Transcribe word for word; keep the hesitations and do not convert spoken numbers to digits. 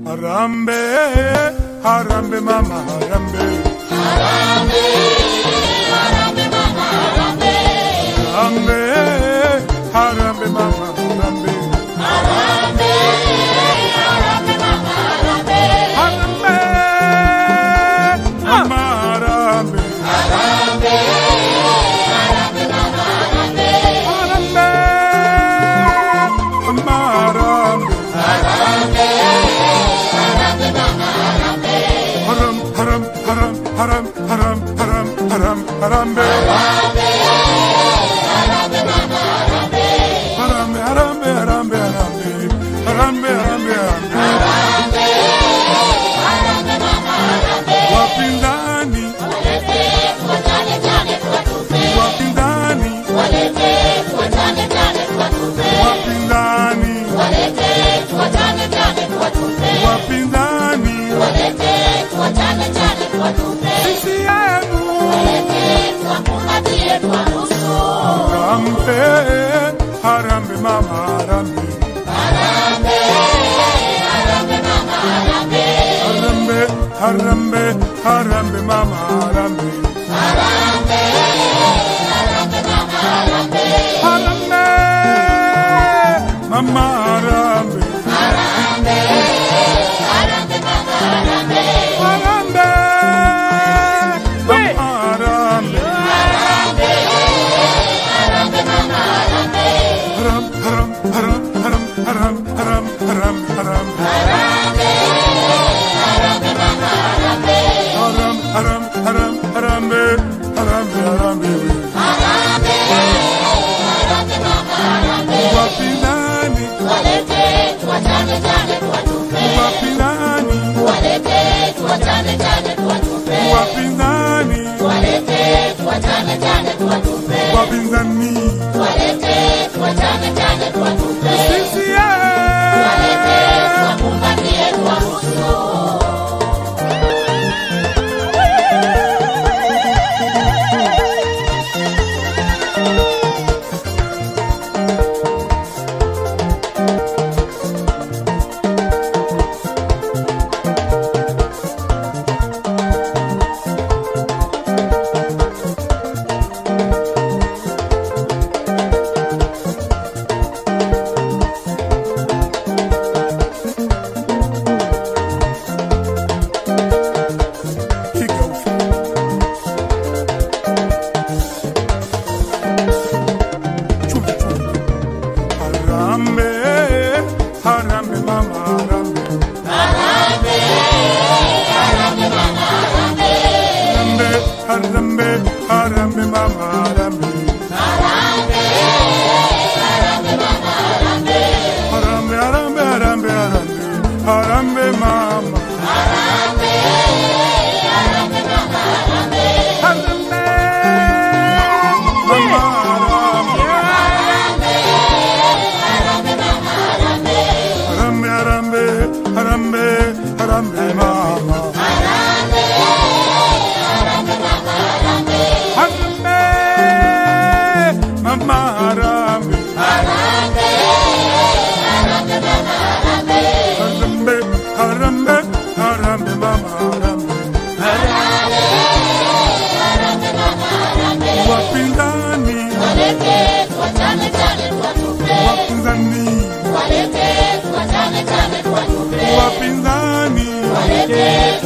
Harambe, harambe mama, harambe. Harambe, harambe mama, harambe. Harambe, harambe mama, harambe. Harambe, harambe mama, harambe. Harambe, mama, harambe. Harambe, harambe mama, harambe. Harambe, mama, harambe. Harambe, harambe mama, harambe. Haram, haram, haram, haram, haram, haram, haram, harambe. Harambe, harambe mama, harambe. Harambe, harambe, harambe, harambe. Harambe, harambe, harambe. Harambe, harambe mama, harambe. Wapinzani, Walete tuwachane chane tuwatupe. wapinzani, Walete tuwachane chane tuwatupe. wapinzani, Walete tuwachane chane tuwatupe. wapinzani. Walete tuwachane chane tuwatupe. Sisi yenu. Walete tuwakumbatie tuwabusu. Harambe, harambe mama, harambe. Harambe, harambe mama, harambe. Harambe, harambe, harambe mama, harambe. Harambe, harambe mama, harambe. Harambe, mama, harambe. Harambe, harambe mama, harambe. Harambe, mama, harambe. Harambe, harambe mama, harambe. Haram, haram, haram, haram, haram, haram, haram, haram. Harambe, harambe mama, harambe. Haram, haram, haram, harambe, harambe, harambe. Harambe, harambe mama, harambe. Wapinzani, Walete tuwachane chane tuwatupe. wapinzani, Walete tuwachane chane tuwatupe. wapinzani, Walete tuwachane chane tuwatupe. wapinzani. Walete tuwachane chane tuwatupe. Sisi Walete yenu. tuwakumbatie tuwabusu. Harambe, harambe mama, harambe. Harambe, harambe mama, harambe. Harambe, harambe, harambe mama, harambe. Harambe, harambe mama, harambe. Harambe, harambe, harambe, harambe. Harambe mama. Harambe, harambe mama, harambe. Harambe, mama, harambe. Harambe, harambe mama, harambe. Harambe, harambe, harambe, harambe mama. Harambe, harambe mama, harambe. Harambe, mama, harambe. Harambe, harambe mama, harambe. Harambe, harambe, harambe mama, harambe. Harambe, harambe mama, harambe. Wapinzani, Walete tuwachane chane tuwatupe. wapinzani, Walete tuwachane chane tuwatupe. wapinzani. Walete